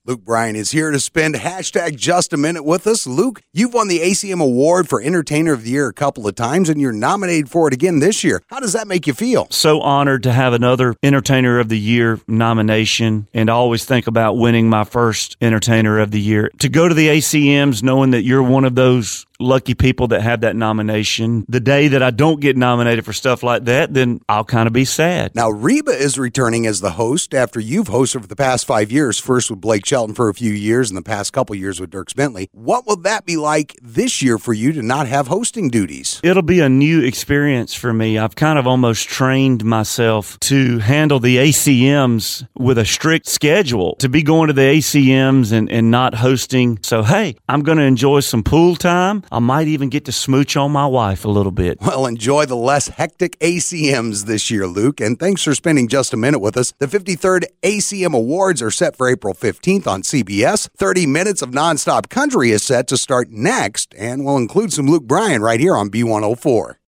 Luke Bryan is here to spend hashtag just a minute with us. Luke, you've won the ACM Award for Entertainer of the Year a couple of times, and you're nominated for it again this year. How does that make you feel? So honored to have another Entertainer of the Year nomination, and I always think about winning my first Entertainer of the Year. To go to the ACMs knowing that you're one of those lucky people that have that nomination, the day that I don't get nominated for stuff like that, then I'll kind of be sad. Now, Reba is returning as the host after you've hosted for the past 5 years, first with Blake Shelton for a few years and the past couple years with Dierks Bentley. What will that be like this year for you to not have hosting duties? It'll be a new experience for me. I've kind of almost trained myself to handle the ACMs with a strict schedule, to be going to the ACMs and not hosting. So, hey, I'm going to enjoy some pool time. I might even get to smooch on my wife a little bit. Well, enjoy the less hectic ACMs this year, Luke, and thanks for spending just a minute with us. The 53rd ACM Awards are set for April 15th on CBS. 30 minutes of nonstop country is set to start next, and will include some Luke Bryan right here on B104.